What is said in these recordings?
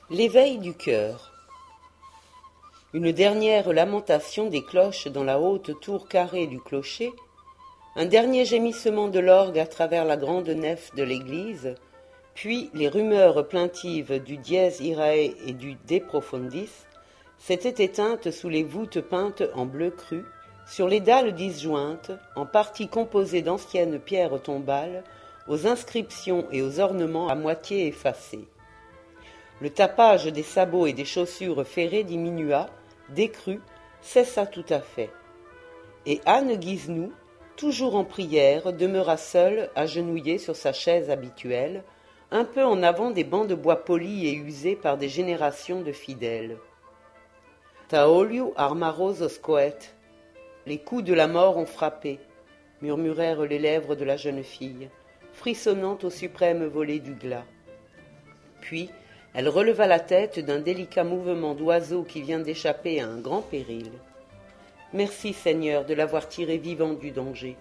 L'éveil du cœur. Une dernière lamentation des cloches dans la haute tour carrée du clocher, un dernier gémissement de l'orgue à travers la grande nef de l'église, puis les rumeurs plaintives du dies irae et du de profundis s'étaient éteintes sous les voûtes peintes en bleu cru, sur les dalles disjointes, en partie composées d'anciennes pierres tombales, aux inscriptions et aux ornements à moitié effacés. Le tapage des sabots et des chaussures ferrées diminua, décrut, cessa tout à fait. Et Anne Guiznou, toujours en prière, demeura seule, agenouillée sur sa chaise habituelle, un peu en avant des bancs de bois polis et usés par des générations de fidèles. Taoliu armarosos coet. Les coups de la mort ont frappé, murmurèrent les lèvres de la jeune fille, frissonnant au suprême volet du glas. Puis, elle releva la tête d'un délicat mouvement d'oiseau qui vient d'échapper à un grand péril. Merci, Seigneur, de l'avoir tiré vivant du danger.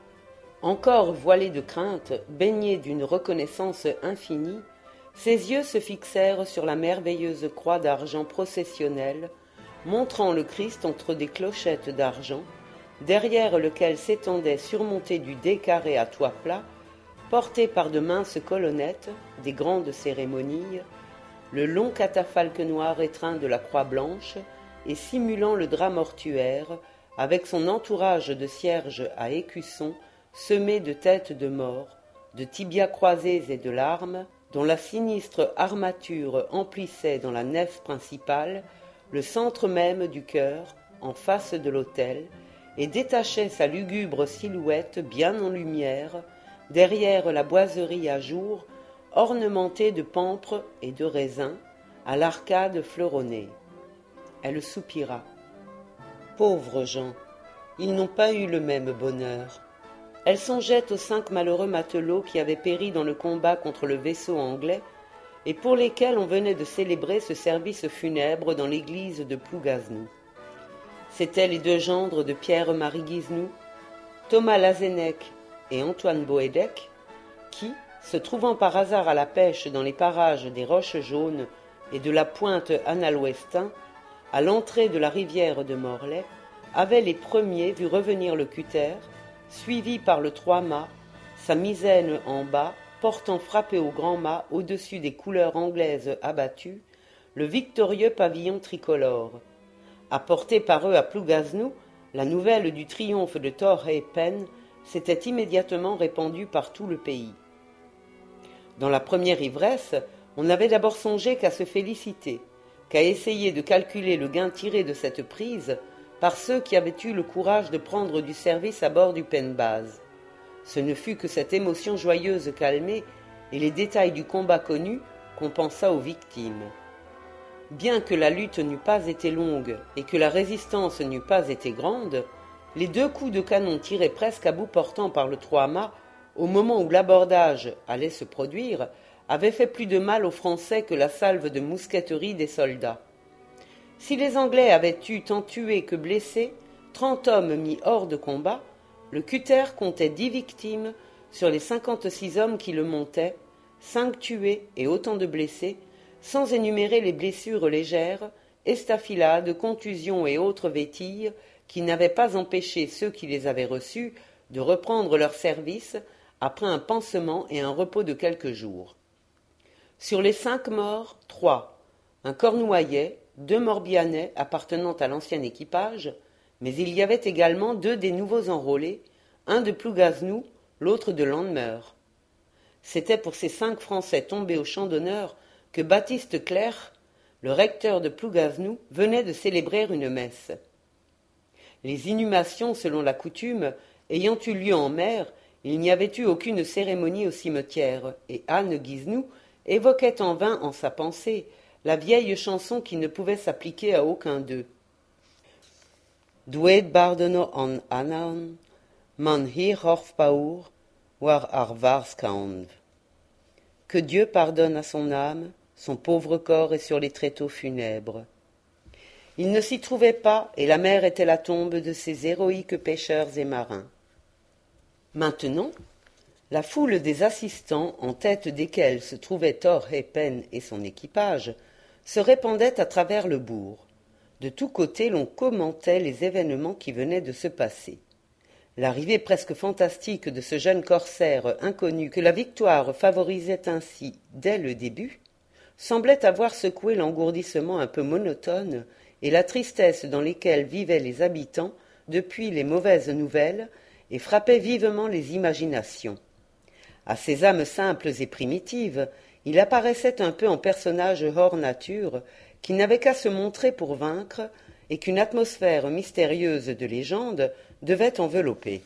Encore voilé de crainte, baigné d'une reconnaissance infinie, ses yeux se fixèrent sur la merveilleuse croix d'argent processionnelle, montrant le Christ entre des clochettes d'argent, derrière lequel s'étendait, surmonté du dé carré à toit plat, porté par de minces colonnettes, des grandes cérémonies, le long catafalque noir étreint de la croix blanche et simulant le drap mortuaire, avec son entourage de cierges à écussons semés de têtes de mort, de tibias croisés et de larmes, dont la sinistre armature emplissait dans la nef principale le centre même du chœur, en face de l'autel, et détachait sa lugubre silhouette bien en lumière, derrière la boiserie à jour, ornementée de pampres et de raisins, à l'arcade fleuronnée. Elle soupira. Pauvres gens, ils n'ont pas eu le même bonheur. Elle songeait aux 5 malheureux matelots qui avaient péri dans le combat contre le vaisseau anglais et pour lesquels on venait de célébrer ce service funèbre dans l'église de Plougaznou. C'étaient les 2 gendres de Pierre-Marie Guiznou, Thomas Lazennec et Antoine Boédec, qui, se trouvant par hasard à la pêche dans les parages des Roches Jaunes et de la pointe Annal-Ouestin, à l'entrée de la rivière de Morlaix, avaient les premiers vu revenir le cutter, suivi par le 3-mâts, sa misaine en bas, portant frappé au grand mât au-dessus des couleurs anglaises abattues, le victorieux pavillon tricolore. Apportée par eux à Plougaznou, la nouvelle du triomphe de Torrey Pen s'était immédiatement répandue par tout le pays. Dans la première ivresse, on n'avait d'abord songé qu'à se féliciter, qu'à essayer de calculer le gain tiré de cette prise par ceux qui avaient eu le courage de prendre du service à bord du Penbaz. Ce ne fut que cette émotion joyeuse calmée et les détails du combat connu qu'on pensa aux victimes. Bien que la lutte n'eût pas été longue et que la résistance n'eût pas été grande, les 2 coups de canon tirés presque à bout portant par le 3-mâts au moment où l'abordage allait se produire, avait fait plus de mal aux Français que la salve de mousqueterie des soldats. Si les Anglais avaient eu tant tués que blessés, 30 hommes mis hors de combat, le cutter comptait 10 victimes sur les 56 hommes qui le montaient, 5 tués et autant de blessés, sans énumérer les blessures légères, estafilades, contusions et autres vétilles qui n'avaient pas empêché ceux qui les avaient reçus de reprendre leur service après un pansement et un repos de quelques jours. Sur les 5 morts, 3, un Cornouaillais, 2 Morbihanais appartenant à l'ancien équipage, mais il y avait également 2 des nouveaux enrôlés, un de Plougaznou, l'autre de Landmeur. C'était pour ces 5 Français tombés au champ d'honneur que Baptiste Clerc, le recteur de Plougaznou, venait de célébrer une messe. Les inhumations, selon la coutume, ayant eu lieu en mer, il n'y avait eu aucune cérémonie au cimetière, et Anne Guiznou évoquait en vain en sa pensée la vieille chanson qui ne pouvait s'appliquer à aucun d'eux. Dwed bardono an anaun, man hier horfpaur, war arvarskaunv. Que Dieu pardonne à son âme, son pauvre corps est sur les tréteaux funèbres. Il ne s'y trouvait pas, et la mer était la tombe de ces héroïques pêcheurs et marins. Maintenant, la foule des assistants, en tête desquels se trouvaient Torrey Pen et son équipage, se répandait à travers le bourg. De tous côtés l'on commentait les événements qui venaient de se passer. L'arrivée presque fantastique de ce jeune corsaire inconnu que la victoire favorisait ainsi dès le début semblait avoir secoué l'engourdissement un peu monotone et la tristesse dans lesquelles vivaient les habitants depuis les mauvaises nouvelles et frappait vivement les imaginations. À ces âmes simples et primitives, il apparaissait un peu en personnage hors nature qui n'avait qu'à se montrer pour vaincre et qu'une atmosphère mystérieuse de légende devait envelopper.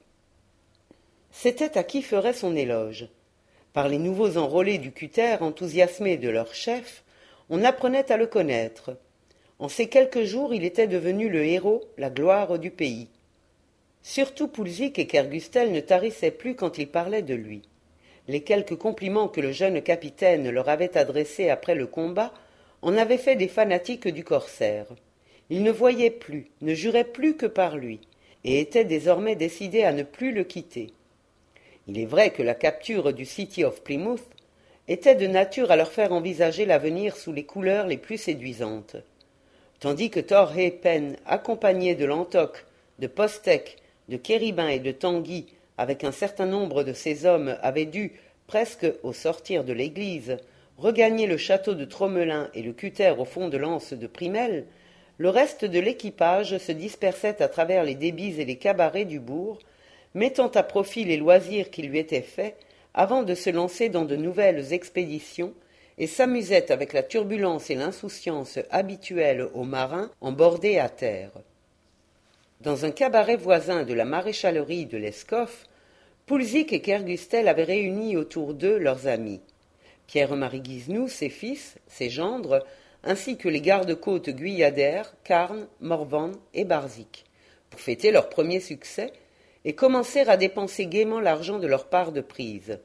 C'était à qui ferait son éloge. Par les nouveaux enrôlés du cutter enthousiasmés de leur chef, on apprenait à le connaître. En ces quelques jours, il était devenu le héros, la gloire du pays. Surtout Poulzik et Kergustel ne tarissaient plus quand ils parlaient de lui. Les quelques compliments que le jeune capitaine leur avait adressés après le combat en avaient fait des fanatiques du corsaire. Ils ne voyaient plus, ne juraient plus que par lui, et étaient désormais décidés à ne plus le quitter. Il est vrai que la capture du City of Plymouth était de nature à leur faire envisager l'avenir sous les couleurs les plus séduisantes. Tandis que Thor Pen, accompagné de Lantoc, de Postek, de Kéribin et de Tanguy, avec un certain nombre de ses hommes, avait dû, presque au sortir de l'église, regagner le château de Tromelin et le cutter au fond de l'anse de Primel, le reste de l'équipage se dispersait à travers les débits et les cabarets du bourg, mettant à profit les loisirs qui lui étaient faits avant de se lancer dans de nouvelles expéditions, et s'amusait avec la turbulence et l'insouciance habituelles aux marins embordés à terre. Dans un cabaret voisin de la maréchalerie de l'Escoffe, Poulzik et Kergustel avaient réuni autour d'eux leurs amis. Pierre-Marie Guisnou, ses fils, ses gendres, ainsi que les gardes-côtes Guyader, Carne, Morvan et Barzik, pour fêter leur premier succès et commencer à dépenser gaiement l'argent de leur part de prise.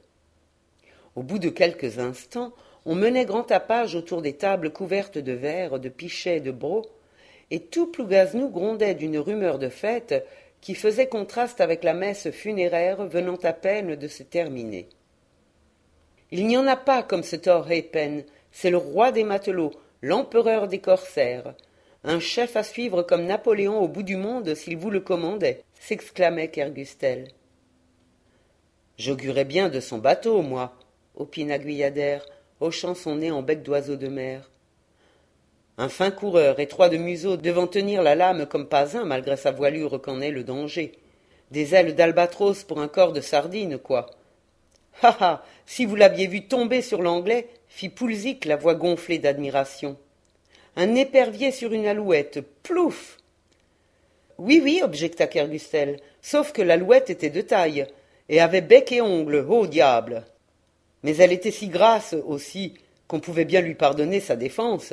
Au bout de quelques instants, on menait grand tapage autour des tables couvertes de verres, de pichets, de brocs, et tout Plougaznou grondait d'une rumeur de fête qui faisait contraste avec la messe funéraire venant à peine de se terminer. Il n'y en a pas comme ce Thor Pen, c'est le roi des matelots, l'empereur des corsaires, un chef à suivre comme Napoléon au bout du monde s'il vous le commandait, s'exclamait Kergustel. J'augurais bien de son bateau, moi, opina Guyader, hochant son nez en bec d'oiseau de mer. Un fin coureur, étroit de museau, devant tenir la lame comme pas un, malgré sa voilure qu'en est le danger. Des ailes d'albatros pour un corps de sardine, quoi. Ha ha, si vous l'aviez vu tomber sur l'anglais, fit Poulzik, la voix gonflée d'admiration. Un épervier sur une alouette, plouf! Oui, oui, objecta Kergustel, sauf que l'alouette était de taille, et avait bec et ongles, ô diable! Mais elle était si grasse, aussi, qu'on pouvait bien lui pardonner sa défense.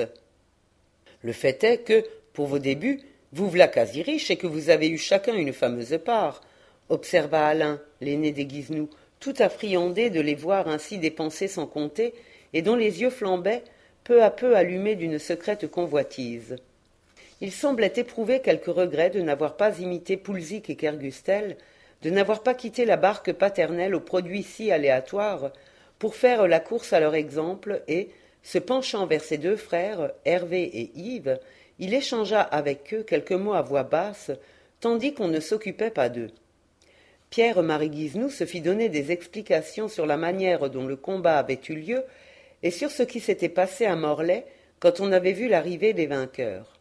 Le fait est que, pour vos débuts, vous v'là quasi riches et que vous avez eu chacun une fameuse part, observa Alain, l'aîné des Guisnou, tout affriandé de les voir ainsi dépensés sans compter, et dont les yeux flambaient, peu à peu allumés d'une secrète convoitise. Il semblait éprouver quelque regret de n'avoir pas imité Poulzik et Kergustel, de n'avoir pas quitté la barque paternelle aux produits si aléatoires, pour faire la course à leur exemple, et, se penchant vers ses deux frères, Hervé et Yves, il échangea avec eux quelques mots à voix basse, tandis qu'on ne s'occupait pas d'eux. Pierre-Marie Guisnou se fit donner des explications sur la manière dont le combat avait eu lieu et sur ce qui s'était passé à Morlaix quand on avait vu l'arrivée des vainqueurs.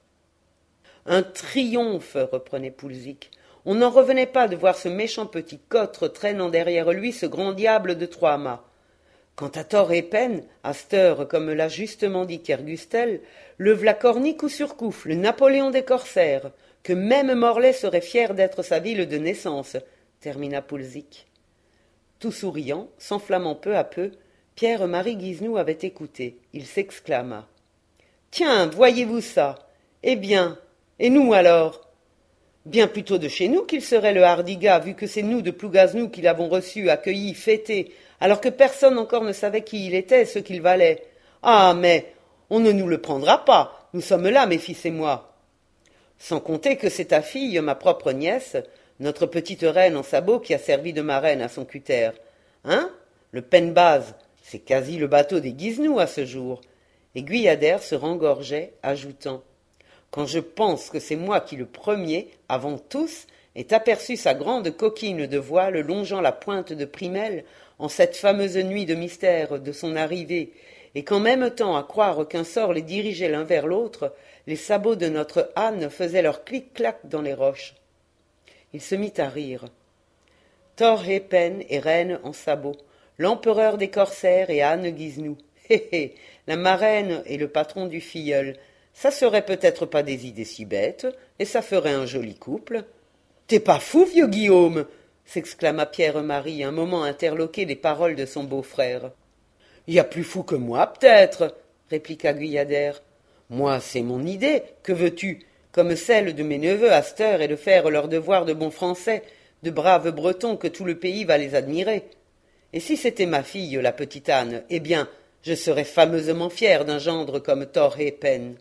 Un triomphe, reprenait Poulzik. On n'en revenait pas de voir ce méchant petit cotre traînant derrière lui ce grand diable de 3 mâts. Quant à Thor Pen, à cette heure, comme l'a justement dit Kergustel, le v'là corni coup sur coup, le Napoléon des corsaires, que même Morlaix serait fier d'être sa ville de naissance, termina Poulzik. Tout souriant, s'enflammant peu à peu, Pierre-Marie Guisnou avait écouté. Il s'exclama. « Tiens, voyez-vous ça? Eh bien, et nous alors? Bien plutôt de chez nous qu'il serait le hardi gars, vu que c'est nous de Plougaznou qui l'avons reçu, accueilli, fêté, alors que personne encore ne savait qui il était et ce qu'il valait. Ah, mais on ne nous le prendra pas, nous sommes là, mes fils et moi. Sans compter que c'est ta fille, ma propre nièce, notre petite reine en sabot qui a servi de marraine à son cutter. Hein? Le Penbaz, c'est quasi le bateau des Guisnou à ce jour. et Guyader se rengorgeait, ajoutant « Quand je pense que c'est moi qui le premier, avant tous, ait aperçu sa grande coquine de voile longeant la pointe de Primel en cette fameuse nuit de mystère de son arrivée, et qu'en même temps, à croire qu'un sort les dirigeait l'un vers l'autre, les sabots de notre âne faisaient leur clic-clac dans les roches. » Il se mit à rire. Thor-Hépen est reine en sabots, l'empereur des corsaires et Anne Giznou. Hé hé, la marraine et le patron du filleul, ça serait peut-être pas des idées si bêtes, et ça ferait un joli couple. T'es pas fou, vieux Guillaume, s'exclama Pierre-Marie, un moment interloqué des paroles de son beau-frère. Y a plus fou que moi, peut-être, répliqua Guyader. Moi, c'est mon idée, que veux-tu, comme celle de mes neveux à cette heure, et de faire leur devoir de bons Français, de braves Bretons que tout le pays va les admirer. Et si c'était ma fille, la petite Anne, eh bien, je serais fameusement fier d'un gendre comme Thor-Hépen.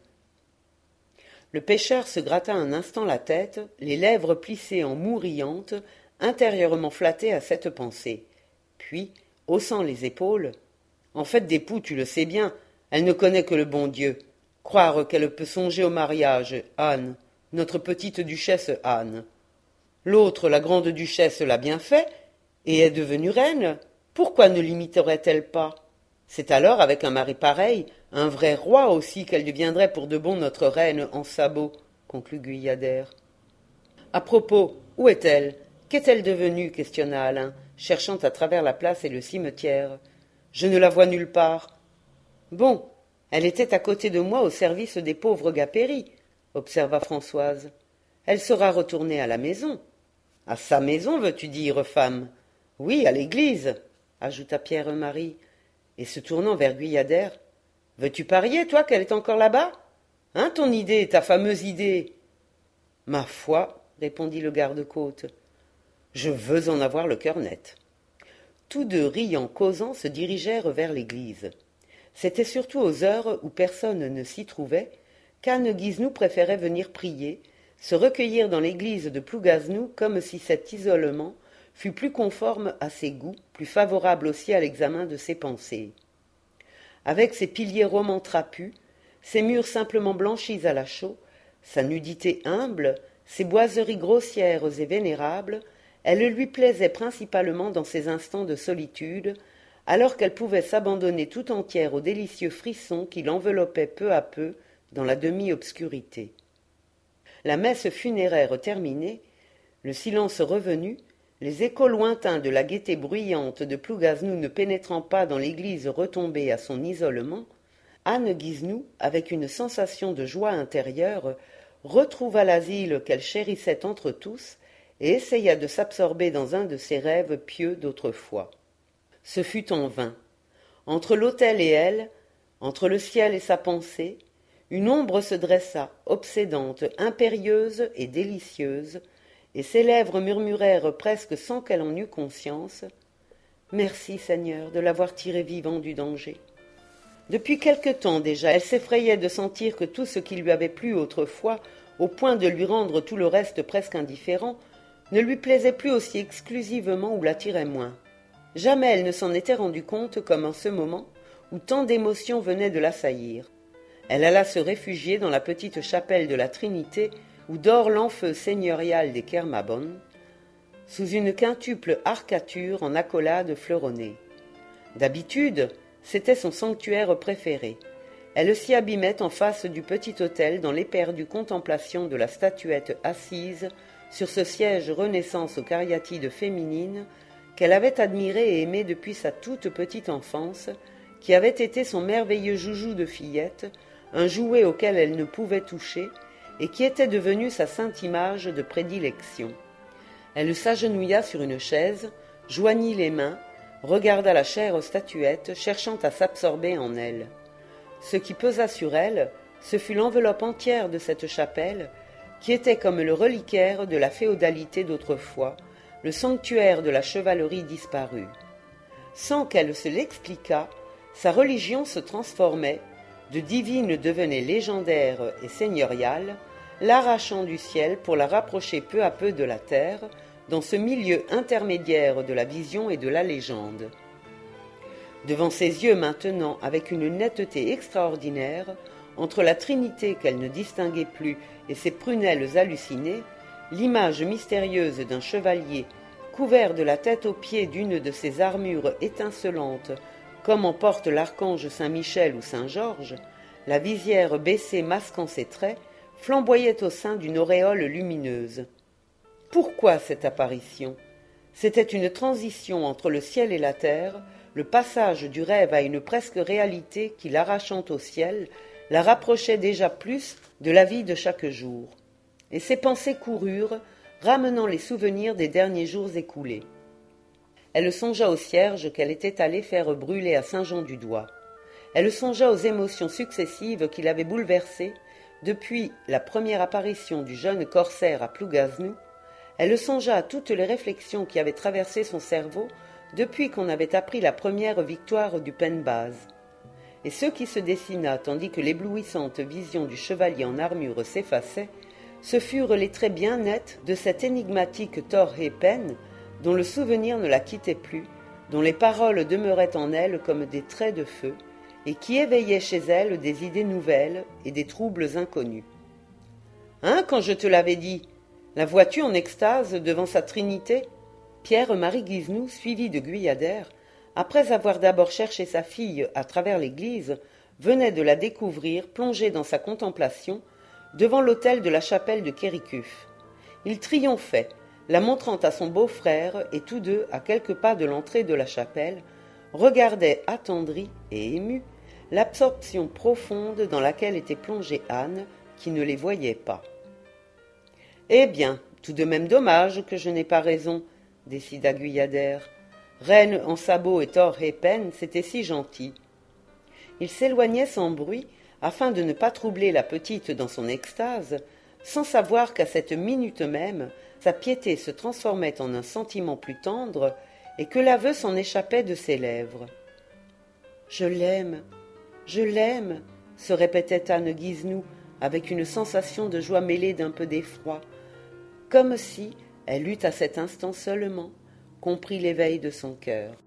Le pêcheur se gratta un instant la tête, les lèvres plissées en moue riante, intérieurement flatté à cette pensée. Puis, haussant les épaules, « En fait d'époux, tu le sais bien, elle ne connaît que le bon Dieu. Croire qu'elle peut songer au mariage, Anne, notre petite duchesse Anne. L'autre, la grande duchesse, l'a bien fait, et est devenue reine. Pourquoi ne l'imiterait-elle pas? C'est alors, avec un mari pareil, un vrai roi aussi, qu'elle deviendrait pour de bon notre reine en sabots, conclut Guyader. À propos, où est-elle? Qu'est-elle devenue? Questionna Alain, cherchant à travers la place et le cimetière. Je ne la vois nulle part. Bon, elle était à côté de moi au service des pauvres gars péris, observa Françoise. Elle sera retournée à la maison. À sa maison, veux-tu dire, femme? Oui, à l'église, ajouta Pierre-Marie, et se tournant vers Guyader. Veux-tu parier, toi, qu'elle est encore là-bas? Hein, ton idée, ta fameuse idée? Ma foi, répondit le garde-côte, je veux en avoir le cœur net. Tous deux, riant, causant, se dirigèrent vers l'église. C'était surtout aux heures où personne ne s'y trouvait qu'Anne Guiznou préférait venir prier, se recueillir dans l'église de Plougaznou comme si cet isolement fût plus conforme à ses goûts, plus favorable aussi à l'examen de ses pensées. Avec ses piliers romans trapus, ses murs simplement blanchis à la chaux, sa nudité humble, ses boiseries grossières et vénérables, elle lui plaisait principalement dans ses instants de solitude, alors qu'elle pouvait s'abandonner tout entière aux délicieux frissons qui l'enveloppaient peu à peu dans la demi-obscurité. La messe funéraire terminée, le silence revenu, les échos lointains de la gaieté bruyante de Plougaznou ne pénétrant pas dans l'église retombée à son isolement, Anne Guiznou, avec une sensation de joie intérieure, retrouva l'asile qu'elle chérissait entre tous et essaya de s'absorber dans un de ses rêves pieux d'autrefois. Ce fut en vain. Entre l'autel et elle, entre le ciel et sa pensée, une ombre se dressa, obsédante, impérieuse et délicieuse, et ses lèvres murmurèrent presque sans qu'elle en eût conscience « Merci, Seigneur, de l'avoir tiré vivant du danger. » Depuis quelque temps déjà, elle s'effrayait de sentir que tout ce qui lui avait plu autrefois, au point de lui rendre tout le reste presque indifférent, ne lui plaisait plus aussi exclusivement ou l'attirait moins. Jamais elle ne s'en était rendue compte comme en ce moment où tant d'émotions venaient de l'assaillir. Elle alla se réfugier dans la petite chapelle de la Trinité où dort l'enfeu seigneurial des Kermabon, sous une quintuple arcature en accolade fleuronnée. D'habitude, c'était son sanctuaire préféré. Elle s'y abîmait en face du petit autel dans l'éperdue contemplation de la statuette assise sur ce siège Renaissance aux cariatides féminines qu'elle avait admiré et aimé depuis sa toute petite enfance, qui avait été son merveilleux joujou de fillette, un jouet auquel elle ne pouvait toucher, et qui était devenu sa sainte image de prédilection. Elle s'agenouilla sur une chaise, joignit les mains, regarda la chère statuette, cherchant à s'absorber en elle. Ce qui pesa sur elle, ce fut l'enveloppe entière de cette chapelle, qui était comme le reliquaire de la féodalité d'autrefois, le sanctuaire de la chevalerie disparue. Sans qu'elle se l'expliquât, sa religion se transformait, de divine devenait légendaire et seigneuriale, l'arrachant du ciel pour la rapprocher peu à peu de la terre, dans ce milieu intermédiaire de la vision et de la légende. Devant ses yeux maintenant, avec une netteté extraordinaire, entre la Trinité qu'elle ne distinguait plus et ses prunelles hallucinées, l'image mystérieuse d'un chevalier couvert de la tête aux pieds d'une de ces armures étincelantes, comme en porte l'archange Saint-Michel ou Saint-Georges, la visière baissée masquant ses traits, flamboyait au sein d'une auréole lumineuse. Pourquoi cette apparition? C'était une transition entre le ciel et la terre, le passage du rêve à une presque réalité qui, l'arrachant au ciel, la rapprochait déjà plus de la vie de chaque jour. Et ses pensées coururent, ramenant les souvenirs des derniers jours écoulés. Elle songea au cierge qu'elle était allée faire brûler à Saint-Jean-du-Doigt. Elle songea aux émotions successives qui l'avaient bouleversée depuis la première apparition du jeune corsaire à Plougaznou. Elle songea à toutes les réflexions qui avaient traversé son cerveau depuis qu'on avait appris la première victoire du Penbaz. Et ce qui se dessina tandis que l'éblouissante vision du chevalier en armure s'effaçait, ce furent les traits bien nets de cet énigmatique Thor-Hépen, dont le souvenir ne la quittait plus, dont les paroles demeuraient en elle comme des traits de feu, et qui éveillait chez elle des idées nouvelles et des troubles inconnus. « Hein, quand je te l'avais dit, la vois-tu en extase devant sa Trinité ?» Pierre-Marie Guisnou, suivi de Guyader, après avoir d'abord cherché sa fille à travers l'église, venait de la découvrir plongée dans sa contemplation devant l'autel de la chapelle de Kérikuf. Il triomphait, la montrant à son beau-frère, et tous deux, à quelques pas de l'entrée de la chapelle, regardaient attendris et émus l'absorption profonde dans laquelle était plongée Anne, qui ne les voyait pas. « Eh bien, tout de même dommage que je n'ai pas raison, » décida Guyader. « Reine en sabots et Thor-Hépen, c'était si gentil. » Il s'éloignait sans bruit, afin de ne pas troubler la petite dans son extase, sans savoir qu'à cette minute même, sa piété se transformait en un sentiment plus tendre et que l'aveu s'en échappait de ses lèvres. « Je l'aime, se répétait Anne Guisnou avec une sensation de joie mêlée d'un peu d'effroi, comme si elle eût à cet instant seulement compris l'éveil de son cœur.